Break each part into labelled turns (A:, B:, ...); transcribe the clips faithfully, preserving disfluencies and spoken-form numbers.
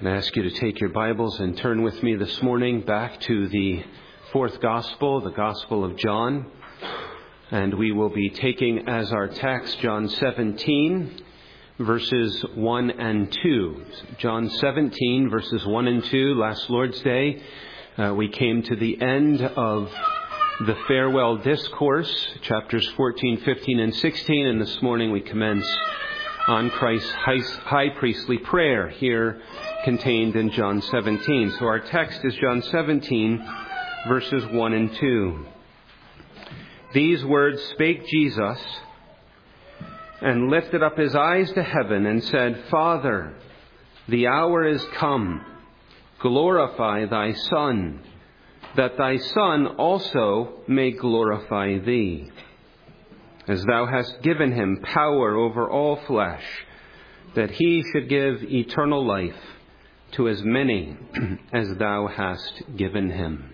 A: I ask you to take your Bibles and turn with me this morning back to the fourth Gospel, the Gospel of John. And we will be taking as our text John seventeen, verses one and two. John seventeen, verses one and two. Last Lord's Day, uh, we came to the end of the farewell discourse, chapters fourteen, fifteen, and sixteen. And this morning we commence on Christ's high priestly prayer here contained in John seventeen. So our text is John seventeen, verses one and two. These words spake Jesus, and lifted up his eyes to heaven, and said, Father, the hour is come. Glorify thy Son, that thy Son also may glorify thee, as thou hast given him power over all flesh, that he should give eternal life to as many as thou hast given him.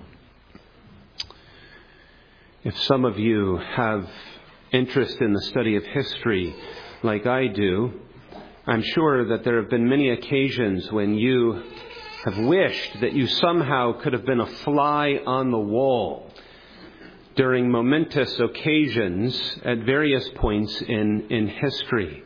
A: If some of you have interest in the study of history like I do, I'm sure that there have been many occasions when you have wished that you somehow could have been a fly on the wall during momentous occasions at various points in, in history.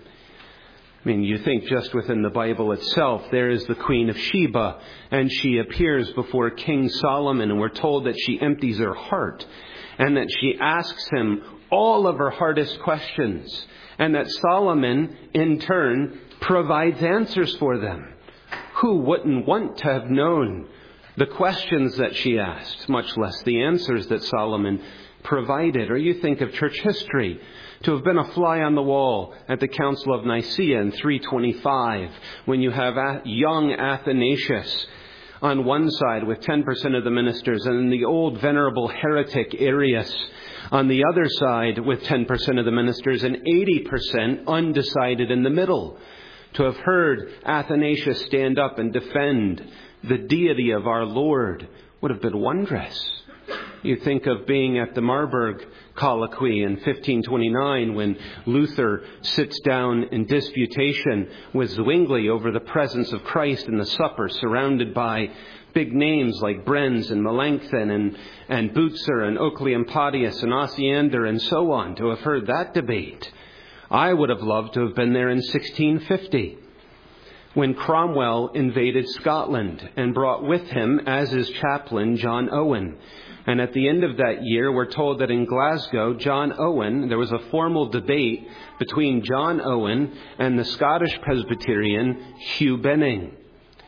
A: I mean, you think just within the Bible itself, there is the Queen of Sheba, and she appears before King Solomon, and we're told that she empties her heart, and that she asks him all of her hardest questions, and that Solomon, in turn, provides answers for them. Who wouldn't want to have known the questions that she asked, much less the answers that Solomon provided? Or you think of church history, to have been a fly on the wall at the Council of Nicaea in three twenty-five, when you have young Athanasius on one side with ten percent of the ministers, and the old venerable heretic Arius on the other side with ten percent of the ministers, and eighty percent undecided in the middle. To have heard Athanasius stand up and defend the deity of our Lord would have been wondrous. You think of being at the Marburg colloquy in fifteen twenty-nine when Luther sits down in disputation with Zwingli over the presence of Christ in the supper, surrounded by big names like Brenz and Melanchthon and, and Butzer and Oecleompadius and Osiander and so on. To have heard that debate, I would have loved to have been there in sixteen fifty. When Cromwell invaded Scotland and brought with him as his chaplain John Owen. And at the end of that year, we're told that in Glasgow, John Owen, there was a formal debate between John Owen and the Scottish Presbyterian Hugh Benning.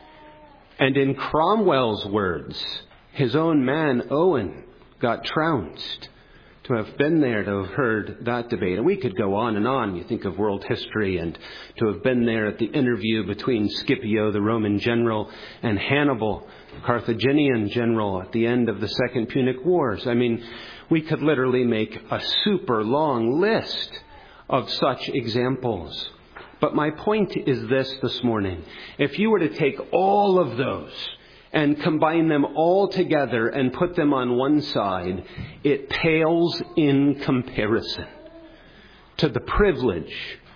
A: And in Cromwell's words, his own man Owen got trounced. To have been there, to have heard that debate. And we could go on and on. You think of world history, and to have been there at the interview between Scipio, the Roman general, and Hannibal, the Carthaginian general, at the end of the Second Punic Wars. I mean, we could literally make a super long list of such examples. But my point is this this morning. If you were to take all of those and combine them all together and put them on one side, it pales in comparison to the privilege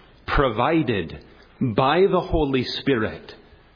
A: provided by the Holy Spirit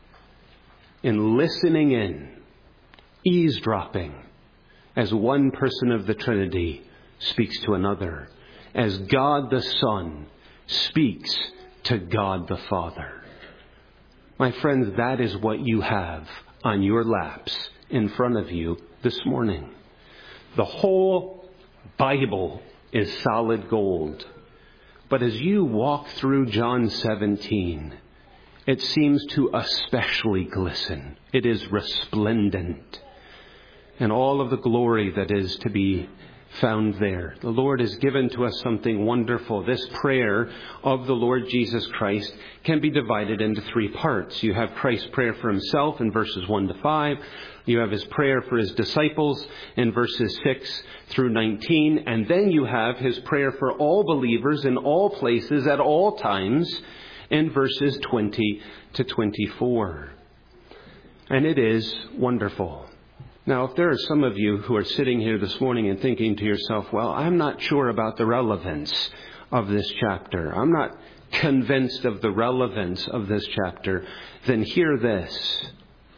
A: in listening in, eavesdropping, as one person of the Trinity speaks to another, as God the Son speaks to God the Father. My friends, that is what you have on your laps in front of you this morning. The whole Bible is solid gold. But as you walk through John seventeen, it seems to especially glisten. It is resplendent. And all of the glory that is to be found there. The Lord has given to us something wonderful. This prayer of the Lord Jesus Christ can be divided into three parts. You have Christ's prayer for himself in verses one to five. You have his prayer for his disciples in verses six through nineteen. And then you have his prayer for all believers in all places at all times in verses twenty to twenty-four. And it is wonderful. Now, if there are some of you who are sitting here this morning and thinking to yourself, well, I'm not sure about the relevance of this chapter. I'm not convinced of the relevance of this chapter, then hear this.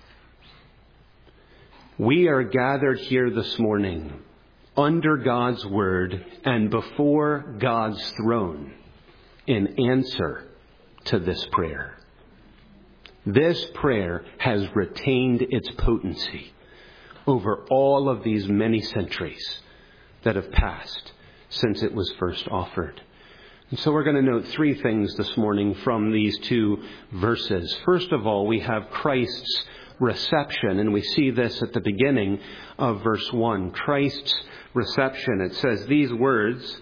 A: We are gathered here this morning under God's word and before God's throne in answer to this prayer. This prayer has retained its potency over all of these many centuries that have passed since it was first offered. And so we're going to note three things this morning from these two verses. First of all, we have Christ's reception, and we see this at the beginning of verse one. Christ's reception. It says, these words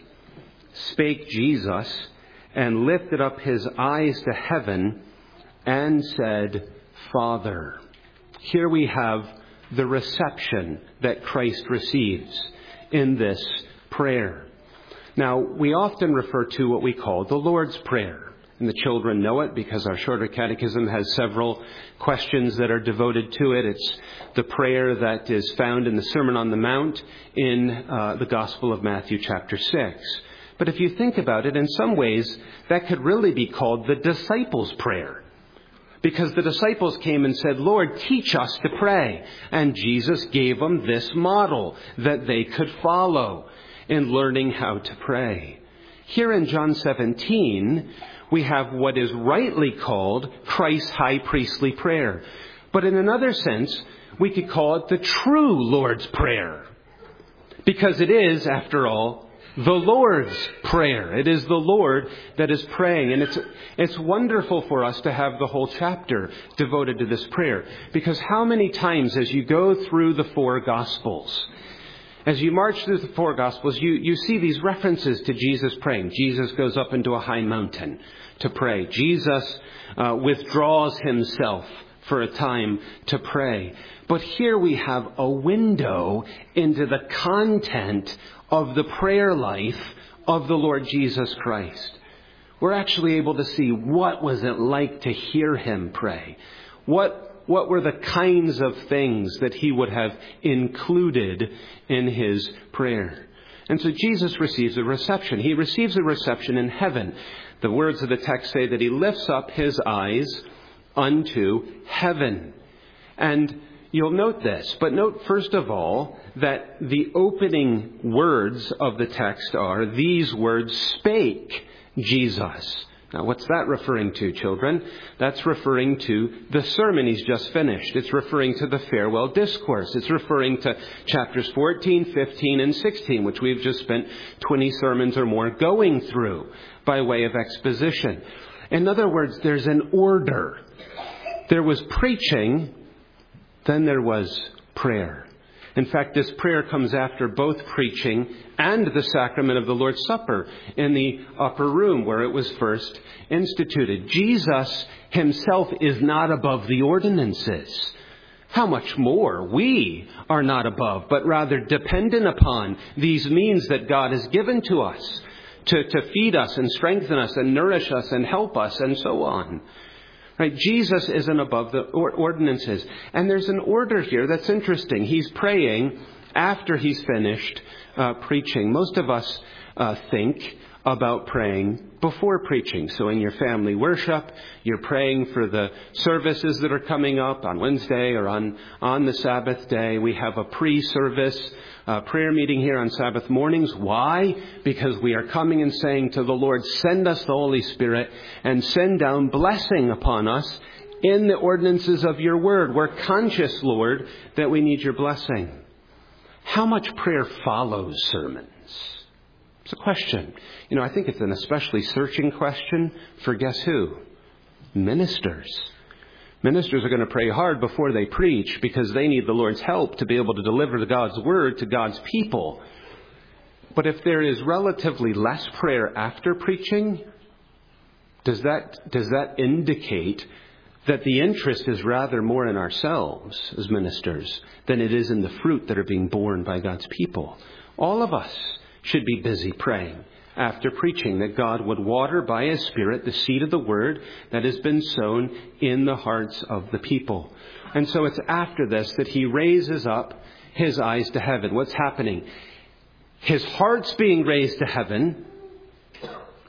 A: spake Jesus and lifted up his eyes to heaven and said, Father. Here we have the reception that Christ receives in this prayer. Now, we often refer to what we call the Lord's Prayer. And the children know it because our shorter catechism has several questions that are devoted to it. It's the prayer that is found in the Sermon on the Mount in uh, the Gospel of Matthew chapter six. But if you think about it, in some ways, that could really be called the disciples' prayer. Because the disciples came and said, Lord, teach us to pray. And Jesus gave them this model that they could follow in learning how to pray. Here in John seventeen, we have what is rightly called Christ's high priestly prayer. But in another sense, we could call it the true Lord's Prayer. Because it is, after all, the Lord's Prayer. It is the Lord that is praying. And it's it's wonderful for us to have the whole chapter devoted to this prayer. Because how many times as you go through the four Gospels, as you march through the four Gospels, you, you see these references to Jesus praying. Jesus goes up into a high mountain to pray. Jesus uh, withdraws himself for a time to pray. But here we have a window into the content of the prayer life of the Lord Jesus Christ. We're actually able to see what was it like to hear him pray. What What were the kinds of things that he would have included in his prayer? And so Jesus receives a reception. He receives a reception in heaven. The words of the text say that he lifts up his eyes unto heaven. And you'll note this, but note first of all that the opening words of the text are, these words spake Jesus. Now, what's that referring to, children? That's referring to the sermon he's just finished. It's referring to the farewell discourse. It's referring to chapters fourteen, fifteen, and sixteen, which we've just spent twenty sermons or more going through by way of exposition. In other words, there's an order. There was preaching, then there was prayer. In fact, this prayer comes after both preaching and the sacrament of the Lord's Supper in the upper room where it was first instituted. Jesus himself is not above the ordinances. How much more we are not above, but rather dependent upon these means that God has given to us to, to feed us and strengthen us and nourish us and help us and so on. Right? Jesus isn't above the ordinances. And there's an order here that's interesting. He's praying after he's finished uh, preaching. Most of us uh, think about praying before preaching. So in your family worship, you're praying for the services that are coming up on Wednesday or on, on the Sabbath day. We have a pre-service uh, prayer meeting here on Sabbath mornings. Why? Because we are coming and saying to the Lord, send us the Holy Spirit and send down blessing upon us in the ordinances of your word. We're conscious, Lord, that we need your blessing. How much prayer follows sermons? It's a question. You know, I think it's an especially searching question for guess who? Ministers. Ministers are going to pray hard before they preach because they need the Lord's help to be able to deliver God's word to God's people. But if there is relatively less prayer after preaching, does that, does that indicate that the interest is rather more in ourselves as ministers than it is in the fruit that are being borne by God's people? All of us should be busy praying after preaching that God would water by his Spirit the seed of the word that has been sown in the hearts of the people. And so it's after this that he raises up his eyes to heaven. What's happening? His heart's being raised to heaven,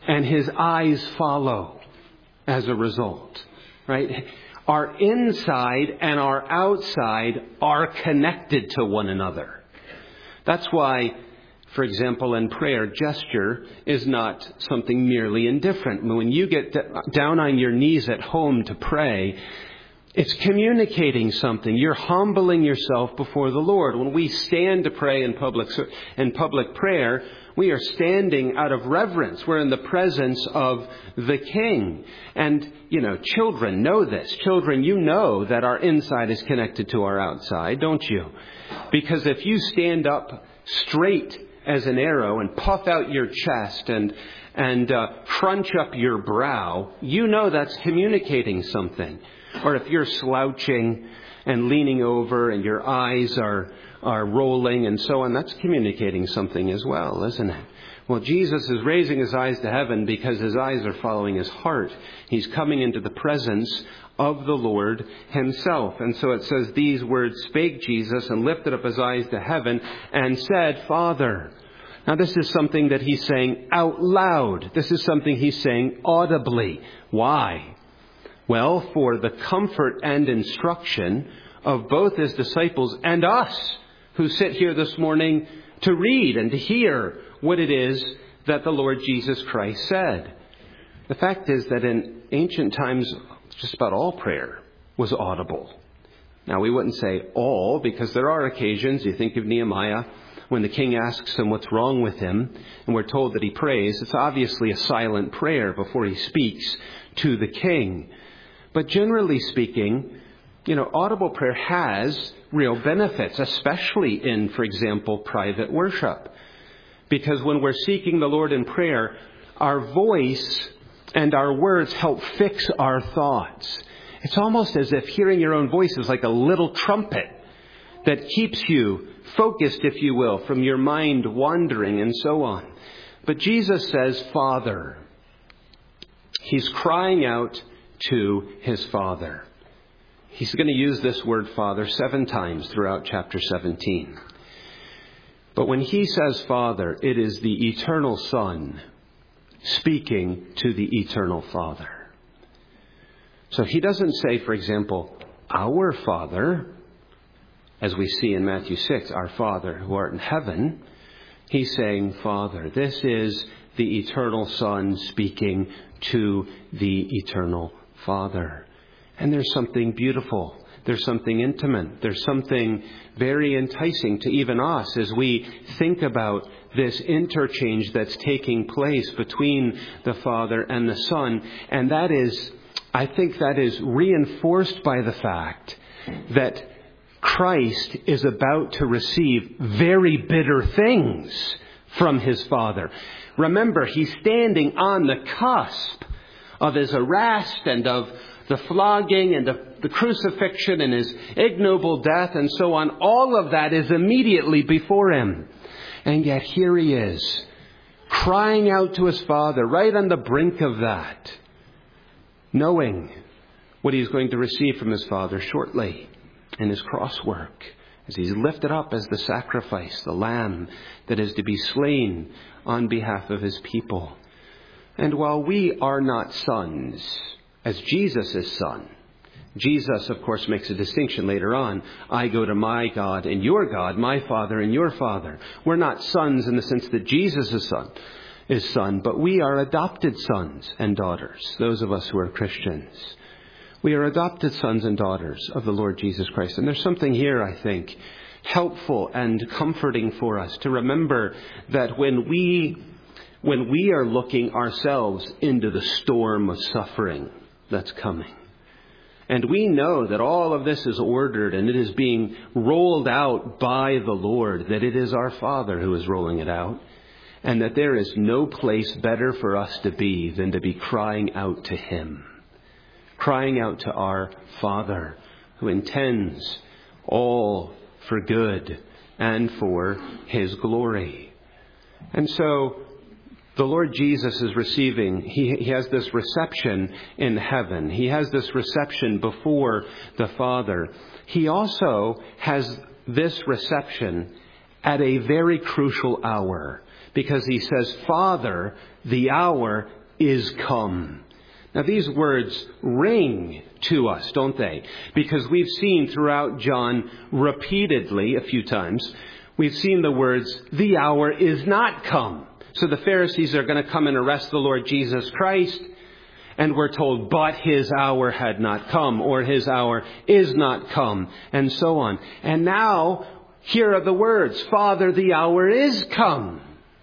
A: and his eyes follow as a result, right? Our inside and our outside are connected to one another. That's why, for example, in prayer, gesture is not something merely indifferent. When you get down on your knees at home to pray, it's communicating something. You're humbling yourself before the Lord. When we stand to pray in public, in public prayer, we are standing out of reverence. We're in the presence of the King. And, you know, children know this. Children, you know that our inside is connected to our outside, don't you? Because if you stand up straight as an arrow and puff out your chest and and uh, crunch up your brow, you know that's communicating something. Or if you're slouching and leaning over and your eyes are are rolling and so on, that's communicating something as well, isn't it? Well, Jesus is raising his eyes to heaven because his eyes are following his heart. He's coming into the presence of the Lord himself. And so it says, these words spake Jesus and lifted up his eyes to heaven and said, Father. Now this is something that he's saying out loud. This is something he's saying audibly. Why? Well, for the comfort and instruction of both his disciples and us who sit here this morning to read and to hear what it is that the Lord Jesus Christ said. The fact is that in ancient times, just about all prayer was audible. Now, we wouldn't say all, because there are occasions, you think of Nehemiah, when the king asks him what's wrong with him, and we're told that he prays, it's obviously a silent prayer before he speaks to the king. But generally speaking, you know, audible prayer has real benefits, especially in, for example, private worship. Because when we're seeking the Lord in prayer, our voice and our words help fix our thoughts. It's almost as if hearing your own voice is like a little trumpet that keeps you focused, if you will, from your mind wandering and so on. But Jesus says, Father. He's crying out to his Father. He's going to use this word Father seven times throughout chapter seventeen. But when he says Father, it is the eternal Son speaking to the eternal Father. So he doesn't say, for example, our Father, as we see in Matthew six, our Father who art in heaven. He's saying, Father. This is the eternal Son speaking to the eternal Father. And there's something beautiful. There's something intimate. There's something very enticing to even us as we think about this interchange that's taking place between the Father and the Son. And that is, I think that is reinforced by the fact that Christ is about to receive very bitter things from his Father. Remember, he's standing on the cusp of his arrest and of the flogging and of the crucifixion and his ignoble death and so on. All of that is immediately before him. And yet here he is, crying out to his Father right on the brink of that, knowing what he's going to receive from his Father shortly in his cross work, as he's lifted up as the sacrifice, the lamb that is to be slain on behalf of his people. And while we are not sons, as Jesus is Son, Jesus, of course, makes a distinction later on. I go to my God and your God, my Father and your Father. We're not sons in the sense that Jesus is Son, is son, but we are adopted sons and daughters, those of us who are Christians. We are adopted sons and daughters of the Lord Jesus Christ. And there's something here, I think, helpful and comforting for us to remember that when we, when we are looking ourselves into the storm of suffering that's coming, and we know that all of this is ordered and it is being rolled out by the Lord, that it is our Father who is rolling it out, and that there is no place better for us to be than to be crying out to him. Crying out to our Father who intends all for good and for his glory. And so the Lord Jesus is receiving, he, he has this reception in heaven. He has this reception before the Father. He also has this reception at a very crucial hour, because he says, Father, the hour is come. Now these words ring to us, don't they? Because we've seen throughout John repeatedly, a few times, we've seen the words, the hour is not come. So the Pharisees are going to come and arrest the Lord Jesus Christ. And we're told, but his hour had not come, or his hour is not come, and so on. And now, here are the words, Father, the hour is come.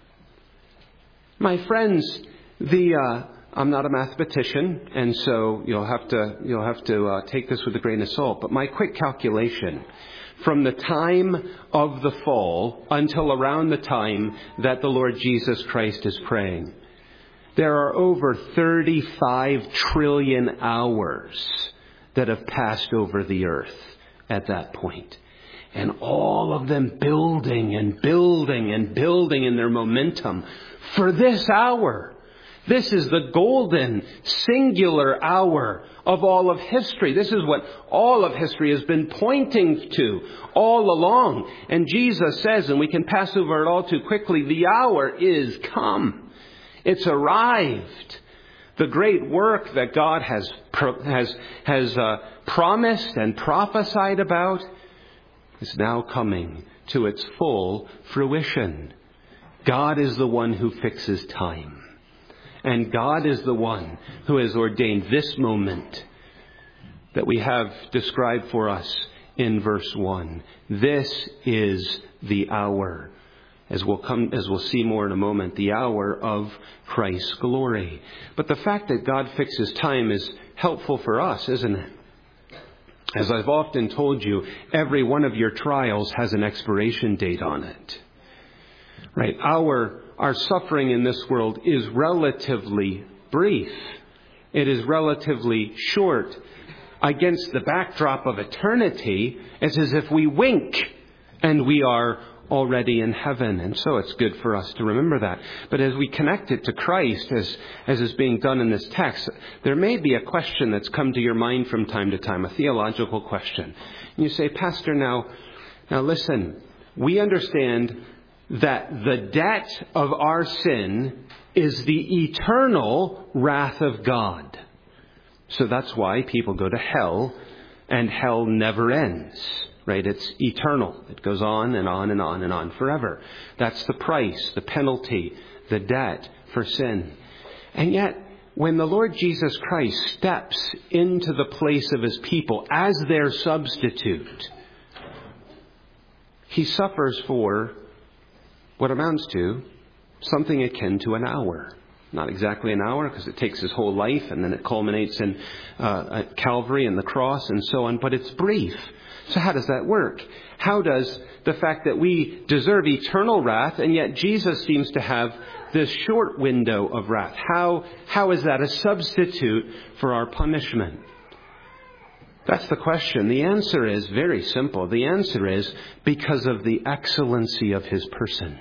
A: My friends, the uh, I'm not a mathematician, and so you'll have to you'll have to uh, take this with a grain of salt. But my quick calculation, from the time of the fall until around the time that the Lord Jesus Christ is praying, there are over thirty-five trillion hours that have passed over the earth at that point. And all of them building and building and building in their momentum for this hour. This is the golden, singular hour of all of history. This is what all of history has been pointing to all along. And Jesus says, and we can pass over it all too quickly, the hour is come. It's arrived. The great work that God has has has uh, promised and prophesied about is now coming to its full fruition. God is the one who fixes time. And God is the one who has ordained this moment that we have described for us in verse one. This is the hour. As we'll come, as we'll see more in a moment, the hour of Christ's glory. But the fact that God fixes time is helpful for us, isn't it? As I've often told you, every one of your trials has an expiration date on it. Right? Our, our suffering in this world is relatively brief. It is relatively short. Against the backdrop of eternity, it's as if we wink and we are already in heaven. And so it's good for us to remember that. But as we connect it to Christ, as, as is being done in this text, there may be a question that's come to your mind from time to time, a theological question. And you say, Pastor, now, now listen, we understand that the debt of our sin is the eternal wrath of God. So that's why people go to hell, and hell never ends. Right? It's eternal. It goes on and on and on and on forever. That's the price, the penalty, the debt for sin. And yet, when the Lord Jesus Christ steps into the place of his people as their substitute, he suffers for what amounts to something akin to an hour. Not exactly an hour, because it takes his whole life, and then it culminates in uh, at Calvary and the cross and so on, but it's brief. So how does that work? How does the fact that we deserve eternal wrath, and yet Jesus seems to have this short window of wrath, how how is that a substitute for our punishment? That's the question. The answer is very simple. The answer is because of the excellency of his person.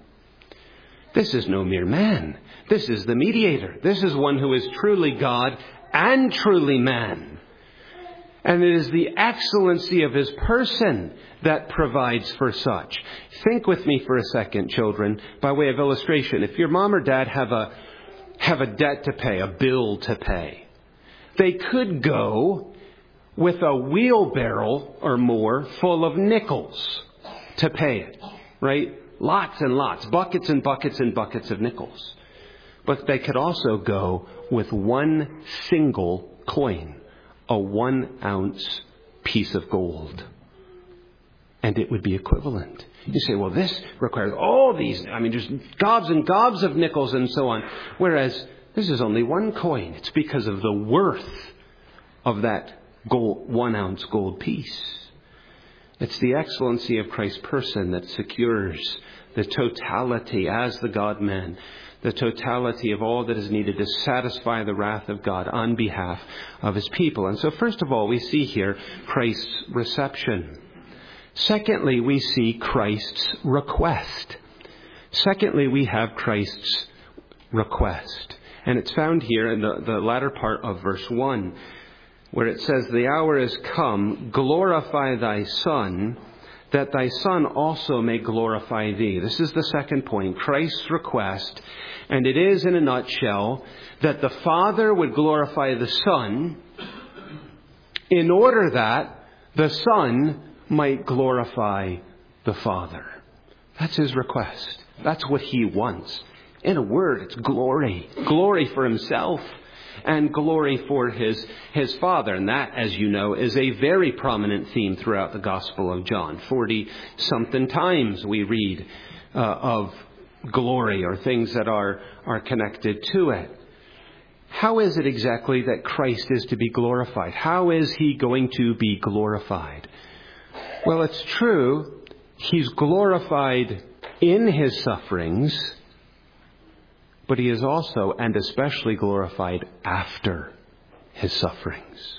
A: This is no mere man. This is the mediator. This is one who is truly God and truly man. And it is the excellency of his person that provides for such. Think with me for a second, children, by way of illustration. If your mom or dad have a have a debt to pay, a bill to pay, they could go with a wheelbarrow or more full of nickels to pay it, right? Lots and lots, buckets and buckets and buckets of nickels. But they could also go with one single coin, a one ounce piece of gold. And it would be equivalent. You say, well, this requires all these, I mean, there's gobs and gobs of nickels and so on. Whereas this is only one coin. It's because of the worth of that gold, one ounce gold piece. It's the excellency of Christ's person that secures the totality as the God-man, the totality of all that is needed to satisfy the wrath of God on behalf of his people. And so first of all, we see here Christ's reception. Secondly, we see Christ's request. Secondly, we have Christ's request. And it's found here in the, the latter part of verse one, where it says, "The hour is come, glorify thy Son, that thy Son also may glorify thee. This is the second point, Christ's request. And it is, in a nutshell, that the Father would glorify the Son in order that the Son might glorify the Father. That's his request. That's what he wants. In a word, it's glory. Glory for himself and glory for his, his Father. And that, as you know, is a very prominent theme throughout the Gospel of John. Forty-something times we read uh, of glory or things that are, are connected to it. How is it exactly that Christ is to be glorified? How is he going to be glorified? Well, it's true. He's glorified in his sufferings, but he is also and especially glorified after his sufferings.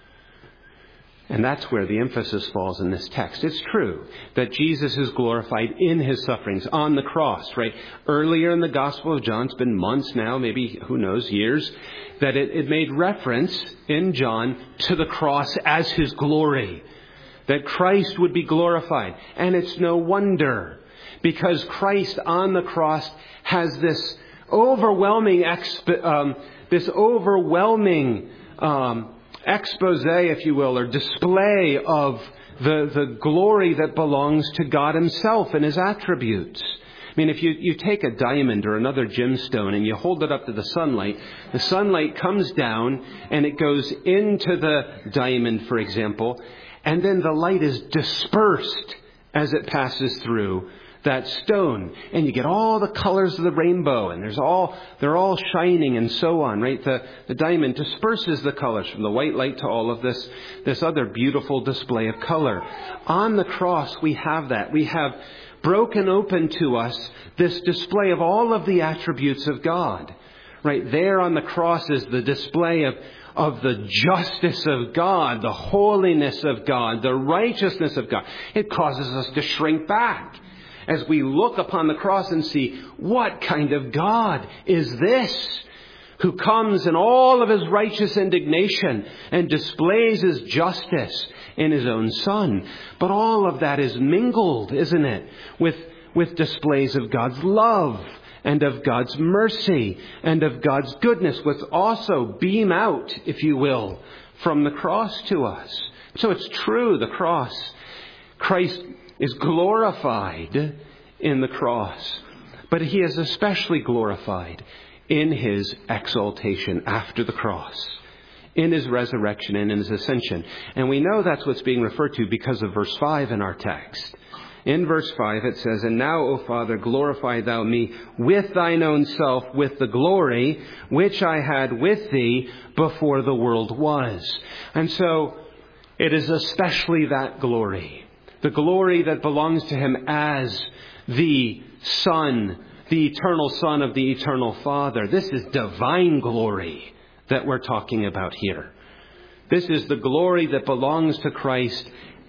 A: And that's where the emphasis falls in this text. It's true that Jesus is glorified in his sufferings on the cross, right? Earlier in the Gospel of John, it's been months now, maybe, who knows, years, that it, it made reference in John to the cross as his glory, that Christ would be glorified. And it's no wonder, because Christ on the cross has this overwhelming, exp- um, this overwhelming um, expose, if you will, or display of the, the glory that belongs to God himself and his attributes. I mean, if you, you take a diamond or another gemstone and you hold it up to the sunlight, the sunlight comes down and it goes into the diamond, for example, and then the light is dispersed as it passes through that stone, and you get all the colors of the rainbow, and there's all they're all shining and so on, right? The the diamond disperses the colors from the white light to all of this this other beautiful display of color. On the cross, we have that. We have broken open to us this display of all of the attributes of God. Right there on the cross is the display of of the justice of God, the holiness of God, the righteousness of God. It causes us to shrink back as we look upon the cross and see, what kind of God is this, who comes in all of his righteous indignation and displays his justice in his own Son. But all of that is mingled, isn't it, with, with displays of God's love and of God's mercy and of God's goodness, which also beam out, if you will, from the cross to us. So it's true, the cross, Christ is glorified in the cross, but he is especially glorified in his exaltation after the cross, in his resurrection and in his ascension. And we know that's what's being referred to because of verse five in our text. In verse five it says, "And now, O Father, glorify thou me with thine own self, with the glory which I had with thee before the world was." And so it is especially that glory, the glory that belongs to him as the Son, the eternal Son of the eternal Father. This is divine glory that we're talking about here. This is the glory that belongs to Christ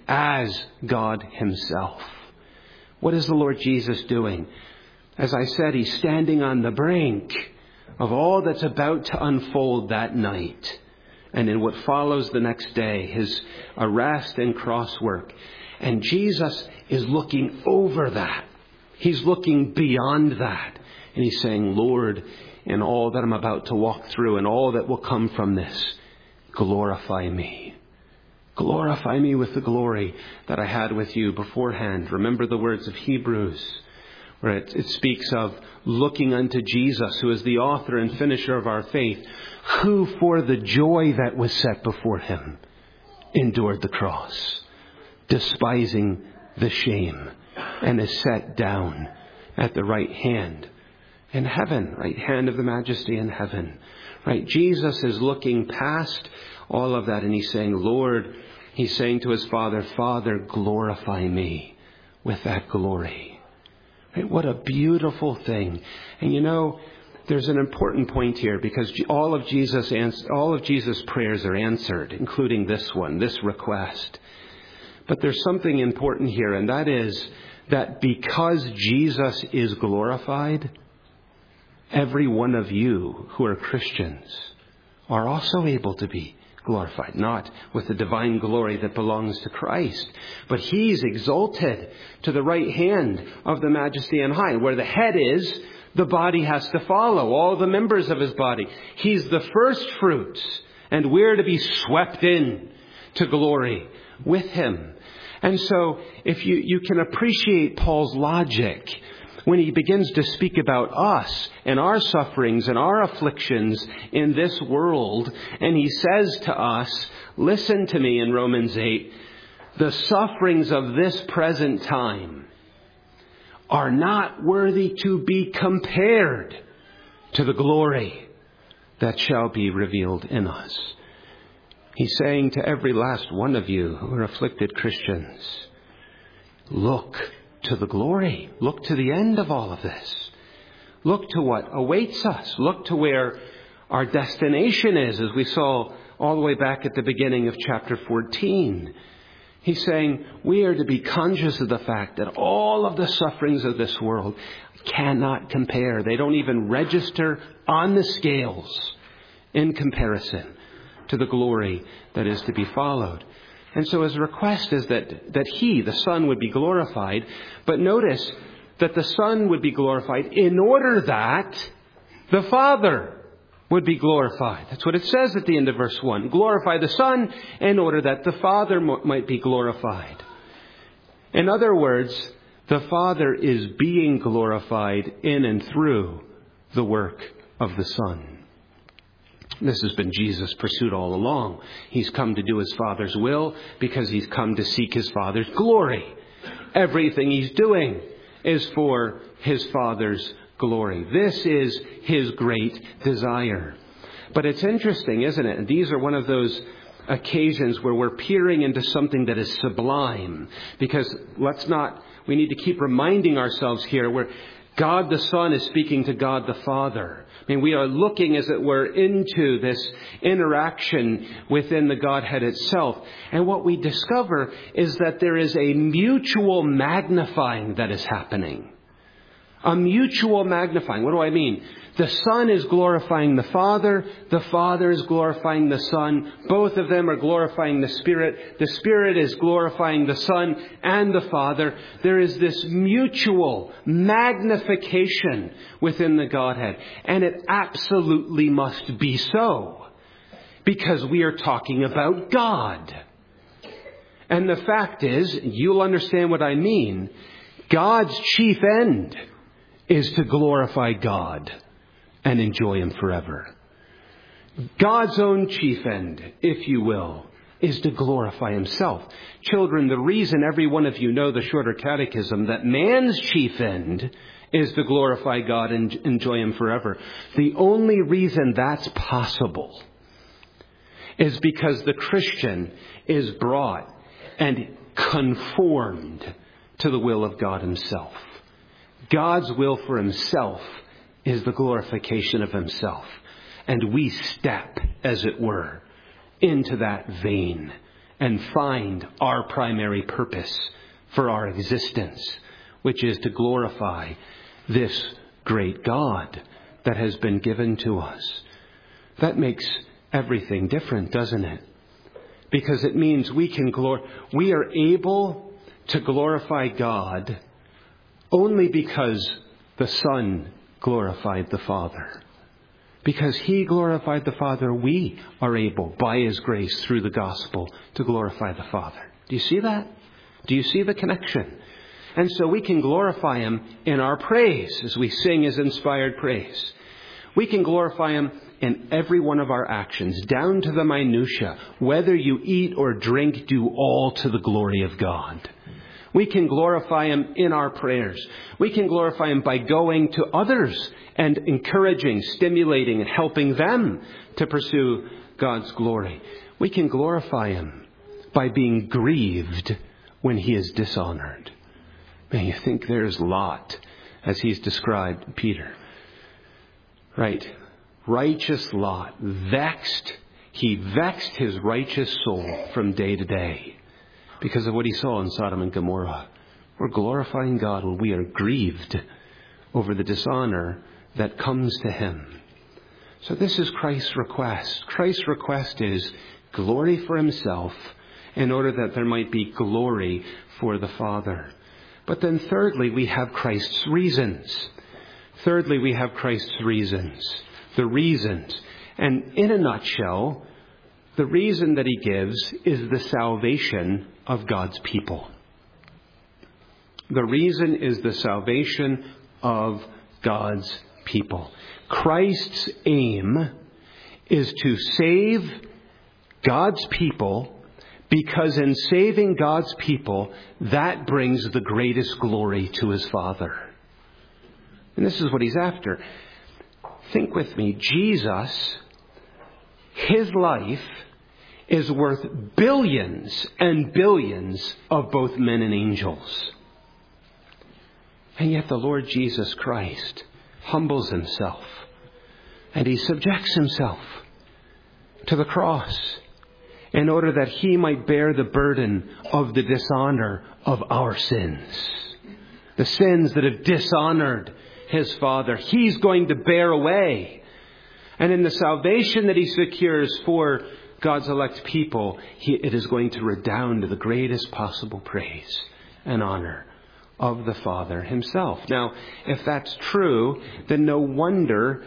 A: as God himself. What is the Lord Jesus doing? As I said, he's standing on the brink of all that's about to unfold that night. And in what follows the next day, his arrest and cross work. And Jesus is looking over that. He's looking beyond that. And he's saying, Lord, in all that I'm about to walk through and all that will come from this, glorify me. Glorify me with the glory that I had with you beforehand. Remember the words of Hebrews, where it, it speaks of looking unto Jesus, who is the author and finisher of our faith, who for the joy that was set before him endured the cross, despising the shame, and is set down at the right hand in heaven, right hand of the majesty in heaven. Right? Jesus is looking past all of that, and he's saying, Lord, he's saying to his Father, Father, glorify me with that glory. Right? What a beautiful thing. And you know, there's an important point here, because all of Jesus all of Jesus' prayers are answered, including this one, this request. But there's something important here, and that is that because Jesus is glorified, every one of you who are Christians are also able to be glorified, not with the divine glory that belongs to Christ. But he's exalted to the right hand of the Majesty on high. Where the head is, the body has to follow, all the members of his body. He's the first fruits, and we're to be swept in to glory with him. And so if you, you can appreciate Paul's logic when he begins to speak about us and our sufferings and our afflictions in this world, and he says to us, listen to me in Romans eight, the sufferings of this present time are not worthy to be compared to the glory that shall be revealed in us. He's saying to every last one of you who are afflicted Christians, look to the glory. Look to the end of all of this. Look to what awaits us. Look to where our destination is, as we saw all the way back at the beginning of chapter fourteen. He's saying we are to be conscious of the fact that all of the sufferings of this world cannot compare. They don't even register on the scales in comparison to the glory that is to be followed. And so his request is that, that he, the Son, would be glorified. But notice that the Son would be glorified in order that the Father would be glorified. That's what it says at the end of verse one. Glorify the Son in order that the Father mo- might be glorified. In other words, the Father is being glorified in and through the work of the Son. This has been Jesus' pursuit all along. He's come to do his Father's will because he's come to seek his Father's glory. Everything he's doing is for his Father's glory. This is his great desire. But it's interesting, isn't it? And these are one of those occasions where we're peering into something that is sublime. Because let's not, we need to keep reminding ourselves here where God the Son is speaking to God the Father. I mean, we are looking, as it were, into this interaction within the Godhead itself. And what we discover is that there is a mutual magnifying that is happening. A mutual magnifying. What do I mean? The Son is glorifying the Father. The Father is glorifying the Son. Both of them are glorifying the Spirit. The Spirit is glorifying the Son and the Father. There is this mutual magnification within the Godhead. And it absolutely must be so, because we are talking about God. And the fact is, you'll understand what I mean, God's chief end is to glorify God and enjoy him forever. God's own chief end, if you will, is to glorify himself. Children, the reason every one of you know the Shorter Catechism, that man's chief end is to glorify God and enjoy him forever. The only reason that's possible is because the Christian is brought and conformed to the will of God himself. God's will for himself is the glorification of himself. And we step, as it were, into that vein and find our primary purpose for our existence, which is to glorify this great God that has been given to us. That makes everything different, doesn't it? Because it means we can glor- we are able to glorify God only because the Son glorified the Father. Because he glorified the Father, we are able, by his grace through the gospel, to glorify the Father. Do you see that? Do you see the connection? And so we can glorify him in our praise as we sing his inspired praise. We can glorify him in every one of our actions, down to the minutiae. Whether you eat or drink, do all to the glory of God. We can glorify him in our prayers. We can glorify him by going to others and encouraging, stimulating, and helping them to pursue God's glory. We can glorify him by being grieved when he is dishonored. Man, you think there's Lot, as he's described Peter. Right. Righteous Lot, vexed. He vexed his righteous soul from day to day because of what he saw in Sodom and Gomorrah. We're glorifying God when we are grieved over the dishonor that comes to him. So this is Christ's request. Christ's request is, glory for himself in order that there might be glory for the Father. But then thirdly, we have Christ's reasons. Thirdly, we have Christ's reasons. The reasons. And in a nutshell, the reason that he gives is the salvation of God's people. The reason is the salvation of God's people. Christ's aim is to save God's people, because in saving God's people, that brings the greatest glory to his Father. And this is what he's after. Think with me. Jesus, his life is worth billions and billions of both men and angels. And yet the Lord Jesus Christ humbles himself, and he subjects himself to the cross in order that he might bear the burden of the dishonor of our sins. The sins that have dishonored his Father, he's going to bear away. And in the salvation that he secures for God's elect people, he, it is going to redound to the greatest possible praise and honor of the Father himself. Now, if that's true, then no wonder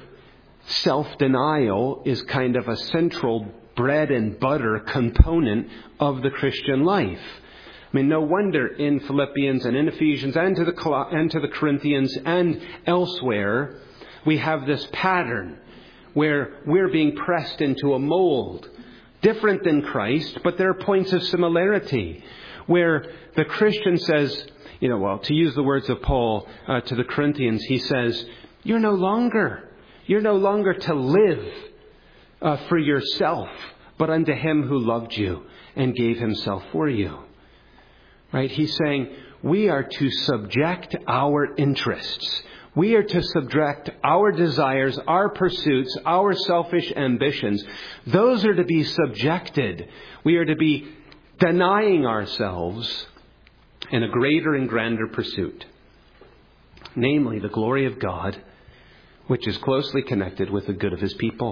A: self-denial is kind of a central bread and butter component of the Christian life. I mean, no wonder in Philippians and in Ephesians and to the and to the Corinthians and elsewhere, we have this pattern where we're being pressed into a mold, different than Christ, but there are points of similarity, where the Christian says, you know, well, to use the words of Paul uh, to the Corinthians, he says, you're no longer, you're no longer to live uh, for yourself, but unto him who loved you and gave himself for you. Right? He's saying we are to subject our interests. We are to subject our desires, our pursuits, our selfish ambitions. Those are to be subjected. We are to be denying ourselves in a greater and grander pursuit, namely the glory of God, which is closely connected with the good of his people.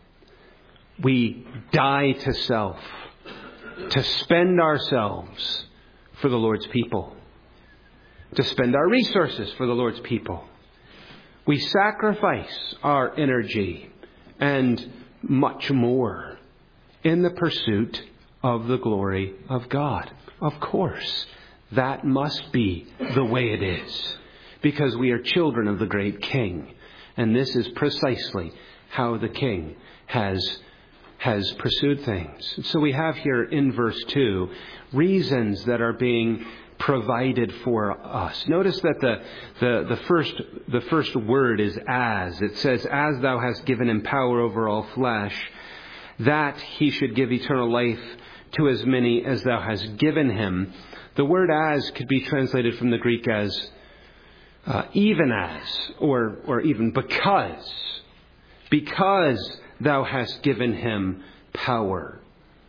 A: We die to self, to spend ourselves for the Lord's people, to spend our resources for the Lord's people. We sacrifice our energy and much more in the pursuit of the glory of God. Of course, that must be the way it is, because we are children of the great King. And this is precisely how the King has, has pursued things. So we have here in verse two, reasons that are being provided for us. Notice that the, the, the first, the first word is as. It says, as thou hast given him power over all flesh, that he should give eternal life to as many as thou hast given him. The word as could be translated from the Greek as uh, even as, or, or even because. Because thou hast given him power.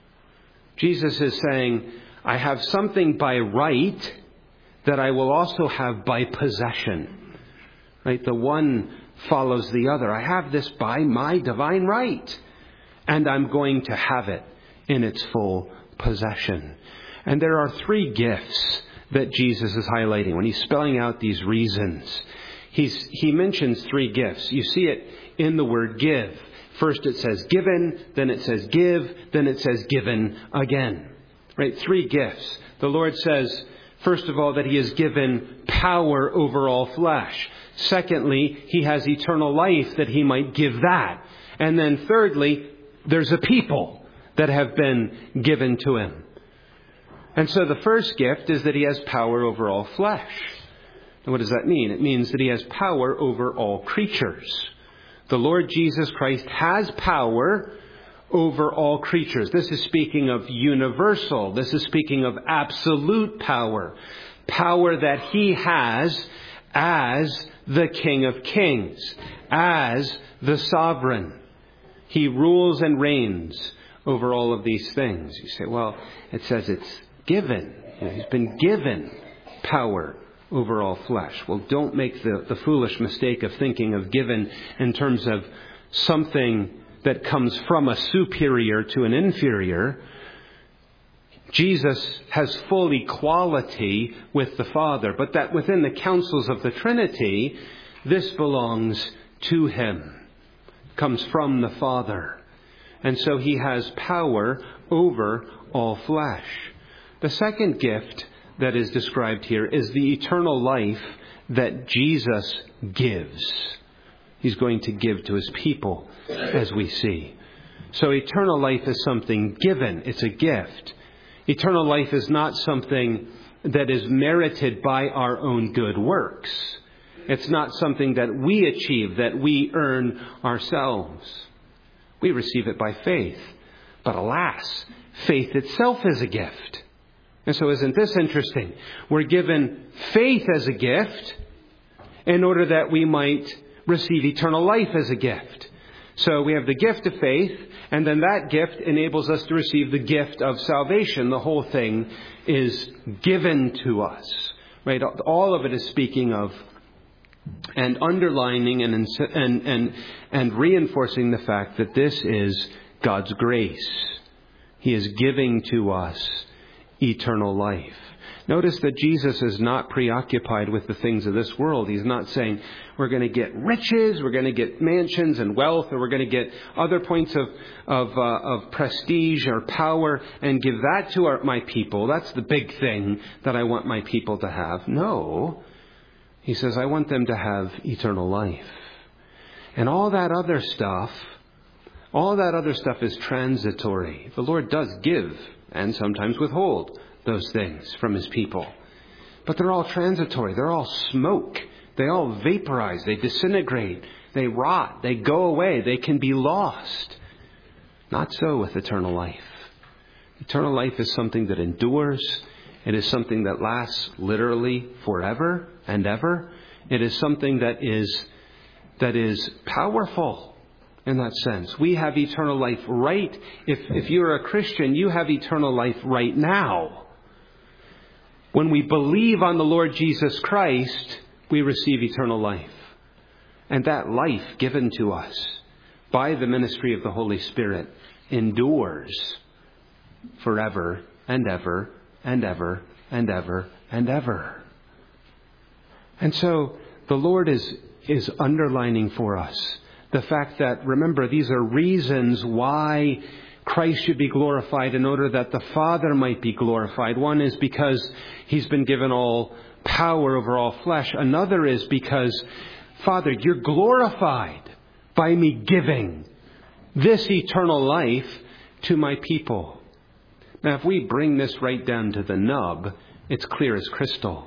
A: Jesus is saying, I have something by right that I will also have by possession. Right? The one follows the other. I have this by my divine right, and I'm going to have it in its full possession. And there are three gifts that Jesus is highlighting when he's spelling out these reasons. He's, he mentions three gifts. You see it in the word give. First it says given, then it says give, then it says given again. Right? Three gifts. The Lord says, first of all, that he has given power over all flesh. Secondly, he has eternal life that he might give that. And then thirdly, there's a people that have been given to him. And so the first gift is that he has power over all flesh. And what does that mean? It means that he has power over all creatures. The Lord Jesus Christ has power over all creatures. This is speaking of universal. This is speaking of absolute power. Power that he has as the King of Kings, as the sovereign. He rules and reigns over all of these things. You say, well, it says it's given. You know, he's been given power over all flesh. Well, don't make the, the foolish mistake of thinking of given in terms of something that comes from a superior to an inferior. Jesus has full equality with the Father, but that within the counsels of the Trinity, this belongs to him, comes from the Father. And so he has power over all flesh. The second gift that is described here is the eternal life that Jesus gives. He's going to give to his people, as we see. So eternal life is something given. It's a gift. Eternal life is not something that is merited by our own good works. It's not something that we achieve, that we earn ourselves. We receive it by faith. But alas, faith itself is a gift. And so isn't this interesting? We're given faith as a gift in order that we might receive eternal life as a gift. So we have the gift of faith, and then that gift enables us to receive the gift of salvation. The whole thing is given to us. Right? All of it is speaking of and underlining and and and and reinforcing the fact that this is God's grace. He is giving to us eternal life. Notice that Jesus is not preoccupied with the things of this world. He's not saying we're going to get riches, we're going to get mansions and wealth, or we're going to get other points of of, uh, of prestige or power and give that to our, my people. That's the big thing that I want my people to have. No. He says, I want them to have eternal life. And all that other stuff, all that other stuff is transitory. The Lord does give and sometimes withhold those things from his people. But they're all transitory. They're all smoke. They all vaporize. They disintegrate. They rot. They go away. They can be lost. Not so with eternal life. Eternal life is something that endures. It is something that lasts literally forever and ever. It is something that is that is powerful in that sense. We have eternal life right. If, if you're a Christian, you have eternal life right now. When we believe on the Lord Jesus Christ, we receive eternal life. And that life given to us by the ministry of the Holy Spirit endures forever and ever and ever and ever and ever. And so the Lord is, is underlining for us the fact that, remember, these are reasons why Christ should be glorified in order that the Father might be glorified. One is because he's been given all power over all flesh. Another is because, Father, you're glorified by me giving this eternal life to my people. Now, if we bring this right down to the nub, it's clear as crystal.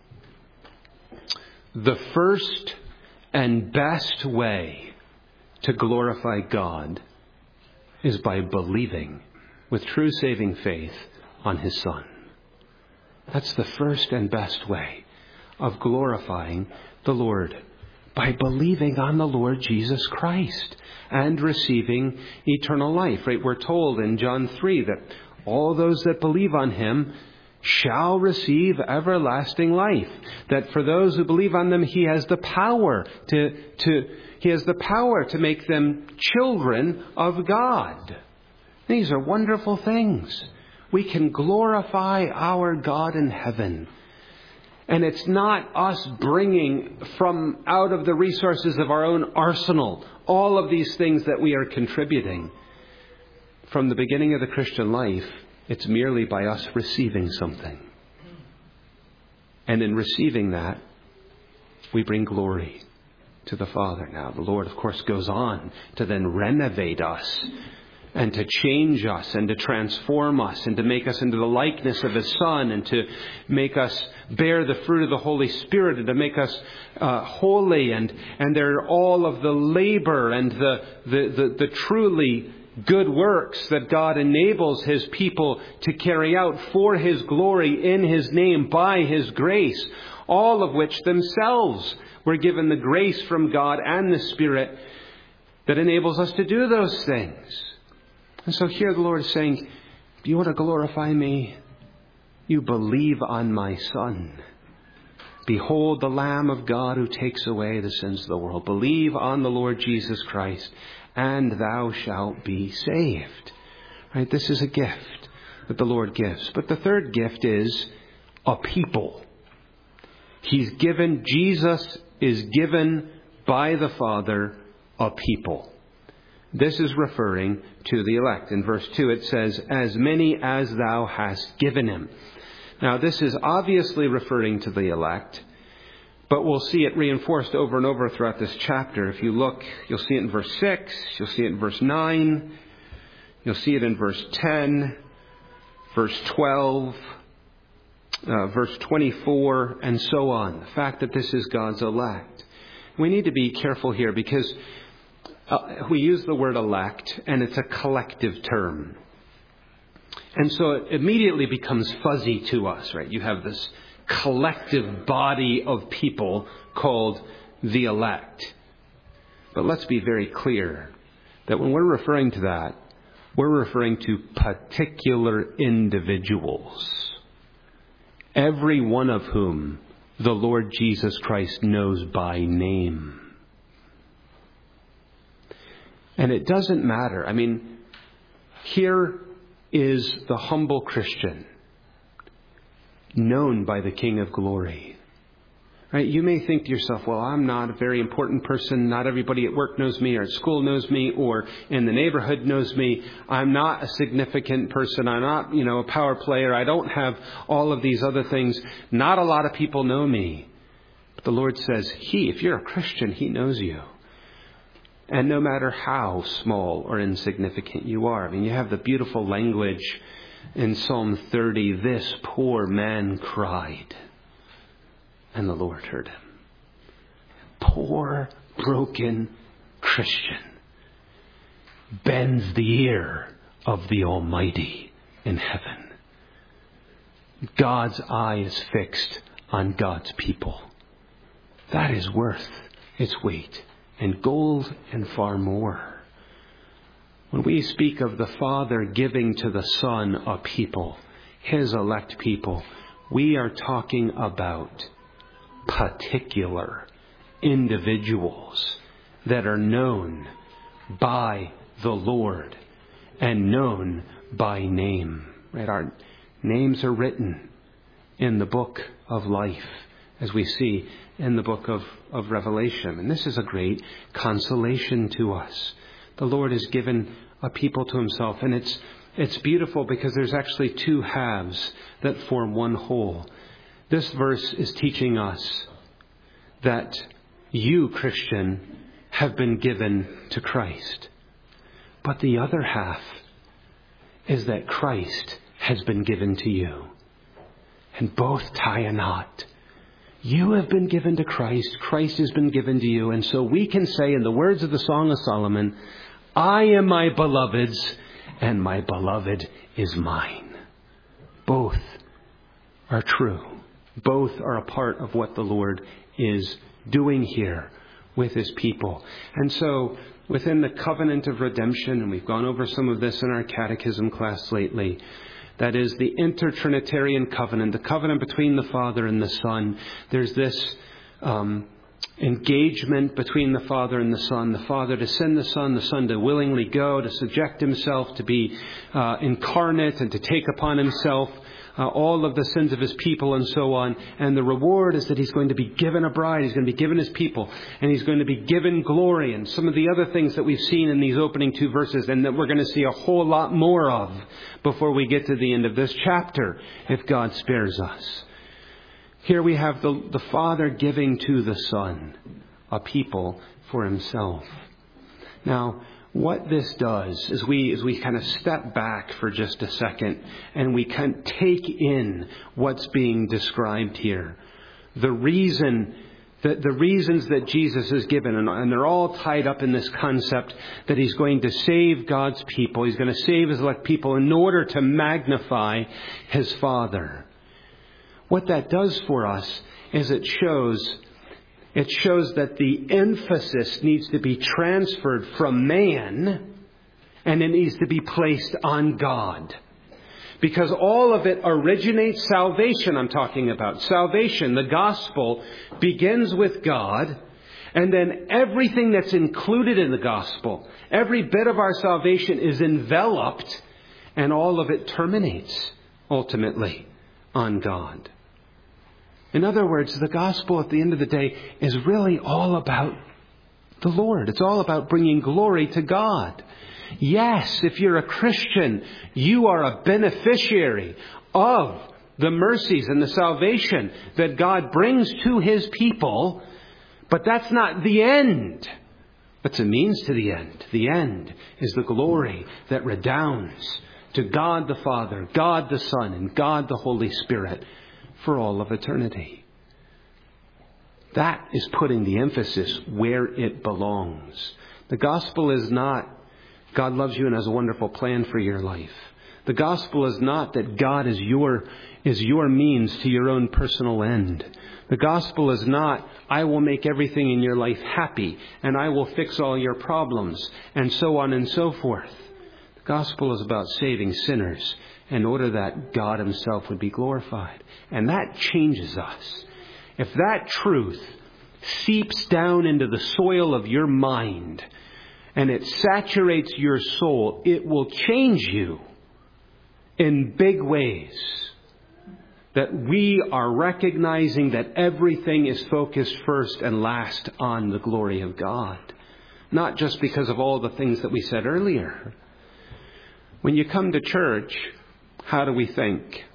A: The first and best way to glorify God is by believing with true saving faith on his Son. That's the first and best way of glorifying the Lord, by believing on the Lord Jesus Christ and receiving eternal life. Right? We're told in John three that all those that believe on him shall receive everlasting life. That for those who believe on them, he has the power to, to he has the power to make them children of God. These are wonderful things. We can glorify our God in heaven. And it's not us bringing from out of the resources of our own arsenal all of these things that we are contributing. From the beginning of the Christian life, it's merely by us receiving something. And in receiving that, we bring glory to the Father. Now, the Lord, of course, goes on to then renovate us and to change us and to transform us and to make us into the likeness of his Son and to make us bear the fruit of the Holy Spirit and to make us uh, holy. And, and there are all of the labor and the, the, the, the truly good works that God enables his people to carry out for his glory in his name by his grace, all of which themselves were given the grace from God and the Spirit that enables us to do those things. And so here the Lord is saying, do you want to glorify me? You believe on my Son. Behold the Lamb of God who takes away the sins of the world. Believe on the Lord Jesus Christ and thou shalt be saved. Right? This is a gift that the Lord gives. But the third gift is a people. He's given, Jesus is given by the Father a people. This is referring to the elect. In verse two it says, as many as thou hast given him. Now this is obviously referring to the elect, but we'll see it reinforced over and over throughout this chapter. If you look, you'll see it in verse six, you'll see it in verse nine, you'll see it in verse ten, verse twelve, uh, verse twenty-four, and so on. The fact that this is God's elect. We need to be careful here because uh, we use the word elect and it's a collective term. And so it immediately becomes fuzzy to us, right? You have this collective body of people called the elect. But let's be very clear that when we're referring to that, we're referring to particular individuals, every one of whom the Lord Jesus Christ knows by name. And it doesn't matter. I mean, here is the humble Christian, known by the King of Glory. Right? You may think to yourself, well, I'm not a very important person. Not everybody at work knows me or at school knows me or in the neighborhood knows me. I'm not a significant person. I'm not, you know, a power player. I don't have all of these other things. Not a lot of people know me. But the Lord says, He, if you're a Christian, He knows you. And no matter how small or insignificant you are. I mean, you have the beautiful language in Psalm thirty, this poor man cried, and the Lord heard him. Poor, broken Christian bends the ear of the Almighty in heaven. God's eye is fixed on God's people. That is worth its weight in gold and far more. When we speak of the Father giving to the Son a people, His elect people, we are talking about particular individuals that are known by the Lord and known by name. Right? Our names are written in the book of life, as we see in the book of, of Revelation. And this is a great consolation to us. The Lord has given a people to Himself. And it's it's beautiful because there's actually two halves that form one whole. This verse is teaching us that you, Christian, have been given to Christ. But the other half is that Christ has been given to you. And both tie a knot. You have been given to Christ. Christ has been given to you. And so we can say in the words of the Song of Solomon, I am my beloved's and my beloved is mine. Both are true. Both are a part of what the Lord is doing here with His people. And so within the covenant of redemption, and we've gone over some of this in our catechism class lately, that is the intertrinitarian covenant, the covenant between the Father and the Son. There's this um, engagement between the Father and the Son. The Father to send the Son, the Son to willingly go, to subject Himself, to be uh, incarnate and to take upon Himself uh, all of the sins of His people and so on. And the reward is that He's going to be given a bride. He's going to be given His people. And He's going to be given glory and some of the other things that we've seen in these opening two verses and that we're going to see a whole lot more of before we get to the end of this chapter, if God spares us. Here we have the, the Father giving to the Son a people for Himself. Now, what this does is we, as we kind of step back for just a second and we kind of take in what's being described here. The reason that the reasons that Jesus is given, and, and they're all tied up in this concept that He's going to save God's people. He's going to save His elect people in order to magnify His Father. What that does for us is it shows it shows that the emphasis needs to be transferred from man and it needs to be placed on God. Because all of it originates, salvation I'm talking about. Salvation, the gospel, begins with God And then everything that's included in the gospel, every bit of our salvation is enveloped, and all of it terminates ultimately on God. In other words, the gospel at the end of the day is really all about the Lord. It's all about bringing glory to God. Yes, if you're a Christian, you are a beneficiary of the mercies and the salvation that God brings to His people. But that's not the end. That's a means to the end. The end is the glory that redounds to God the Father, God the Son, and God the Holy Spirit for all of eternity. That is putting the emphasis where it belongs. The gospel is not God loves you and has a wonderful plan for your life. The gospel is not that God is your, is your means to your own personal end. The gospel is not, I will make everything in your life happy and I will fix all your problems and so on and so forth. The gospel is about saving sinners in order that God Himself would be glorified. And that changes us. If that truth seeps down into the soil of your mind and it saturates your soul, it will change you in big ways. That we are recognizing that everything is focused first and last on the glory of God. Not just because of all the things that we said earlier. When you come to church, how do we think?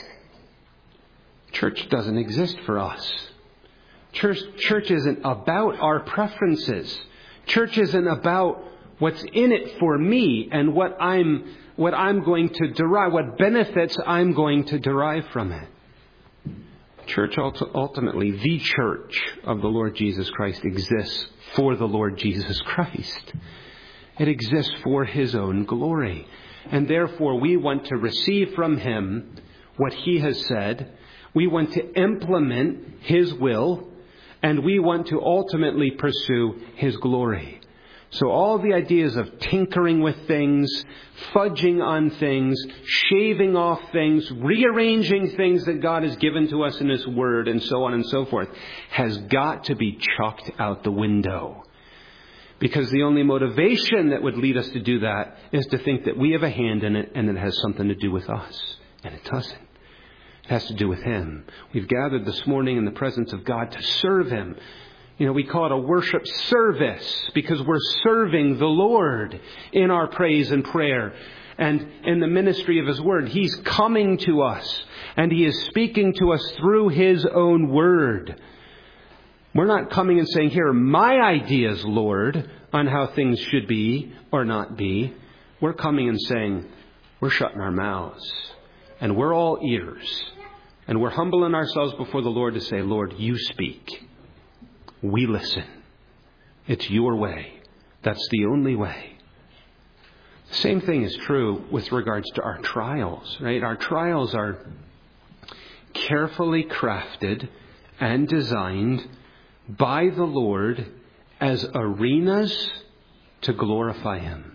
A: Church doesn't exist for us. Church, church isn't about our preferences. Church isn't about what's in it for me and what I'm what I'm going to derive, what benefits I'm going to derive from it. Church, ultimately, the church of the Lord Jesus Christ exists for the Lord Jesus Christ. It exists for His own glory. And therefore, we want to receive from Him what He has said. We want to implement His will. And we want to ultimately pursue His glory. So all the ideas of tinkering with things, fudging on things, shaving off things, rearranging things that God has given to us in His Word, and so on and so forth, has got to be chucked out the window. Because the only motivation that would lead us to do that is to think that we have a hand in it and it has something to do with us. And it doesn't. It has to do with Him. We've gathered this morning in the presence of God to serve Him. You know, we call it a worship service because we're serving the Lord in our praise and prayer and in the ministry of His Word. He's coming to us and He is speaking to us through His own Word. We're not coming and saying, here are my ideas, Lord, on how things should be or not be. We're coming and saying, we're shutting our mouths and we're all ears. And we're humbling ourselves before the Lord to say, Lord, you speak. We listen. It's your way. That's the only way. The same thing is true with regards to our trials, right? Our trials are carefully crafted and designed by the Lord as arenas to glorify Him.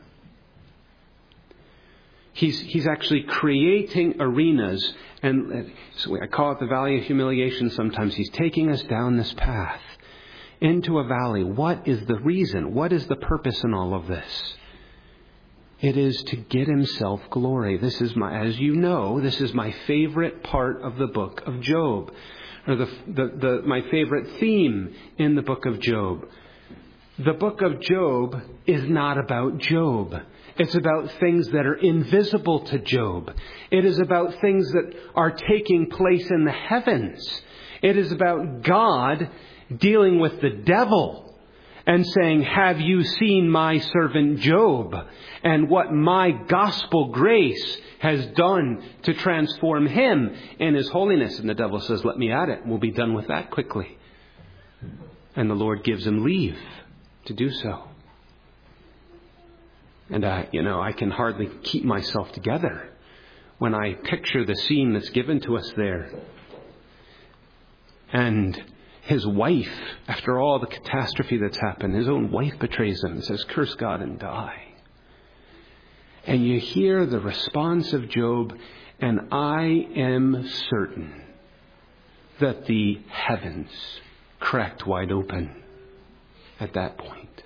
A: He's, he's actually creating arenas, and so I call it the valley of humiliation sometimes. He's taking us down this path into a valley. What is the reason? What is the purpose in all of this? It is to get Himself glory. This is my, as you know, this is my favorite part of the book of Job, or the, the, the my favorite theme in the book of Job. The book of Job is not about Job. It's about things that are invisible to Job. It is about things that are taking place in the heavens. It is about God dealing with the devil and saying, have you seen my servant Job and what my gospel grace has done to transform him in his holiness? And the devil says, let me at it. We'll be done with that quickly. And the Lord gives him leave to do so. And I, you know, I can hardly keep myself together when I picture the scene that's given to us there. And his wife, after all the catastrophe that's happened, his own wife betrays him and says, curse God and die. And you hear the response of Job, and I am certain that the heavens cracked wide open. at that point.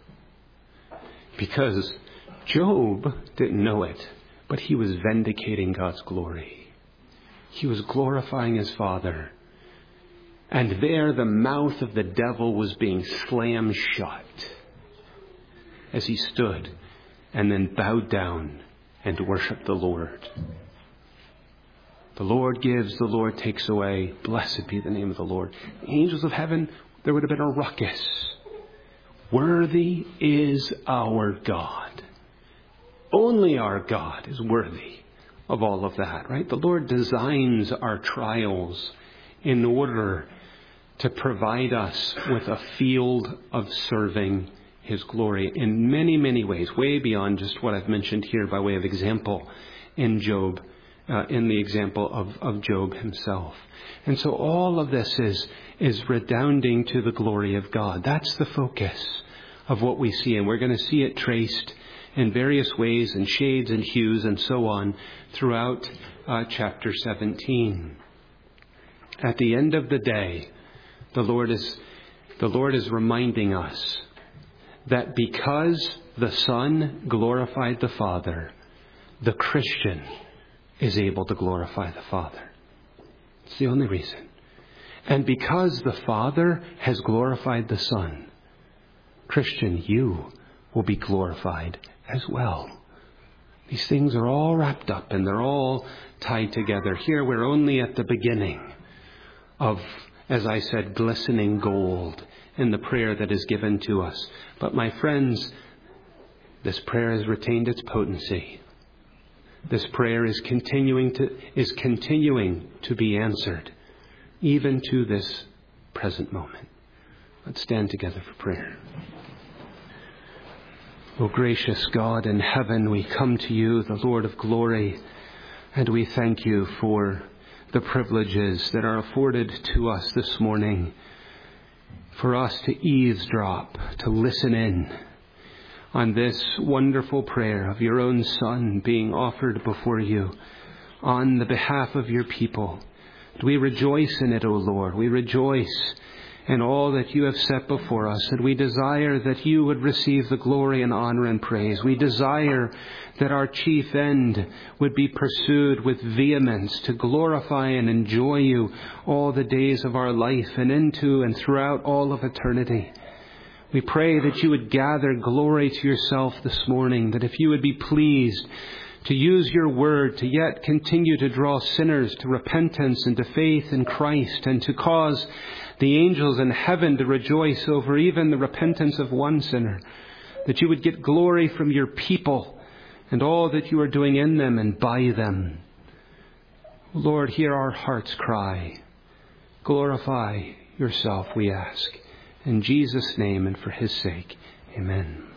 A: Because Job didn't know it, but he was vindicating God's glory. He was glorifying his Father. And there the mouth of the devil was being slammed shut as he stood and then bowed down and worshiped the Lord. The Lord gives, the Lord takes away. Blessed be the name of the Lord. The angels of heaven, there would have been a ruckus. Worthy is our God. Only our God is worthy of all of that, right? The Lord designs our trials in order to provide us with a field of serving His glory in many, many ways, way beyond just what I've mentioned here by way of example in Job, uh, in the example of, of Job himself. And so all of this is, is redounding to the glory of God. That's the focus of what we see. And we're going to see it traced in various ways and shades and hues and so on throughout uh, chapter seventeen. At the end of the day, the Lord is, the Lord is reminding us that because the Son glorified the Father, the Christian is able to glorify the Father. It's the only reason. And because the Father has glorified the Son, Christian, you will be glorified as well. These things are all wrapped up and they're all tied together. Here we're only at the beginning of, as I said, glistening gold in the prayer that is given to us. But my friends, this prayer has retained its potency. This prayer is continuing to is continuing to be answered, even to this present moment. Let's stand together for prayer. O gracious God in heaven, we come to you, the Lord of glory, and we thank you for the privileges that are afforded to us this morning, for us to eavesdrop, to listen in on this wonderful prayer of your own Son being offered before you on the behalf of your people. We rejoice in it, O Lord. We rejoice in all that you have set before us, and we desire that you would receive the glory and honor and praise. We desire that our chief end would be pursued with vehemence to glorify and enjoy you all the days of our life and into and throughout all of eternity. We pray that you would gather glory to yourself this morning, that if you would be pleased to use your word to yet continue to draw sinners to repentance and to faith in Christ, and to cause the angels in heaven to rejoice over even the repentance of one sinner, that you would get glory from your people and all that you are doing in them and by them. Lord, hear our hearts cry. Glorify yourself, we ask. In Jesus' name and for his sake, amen.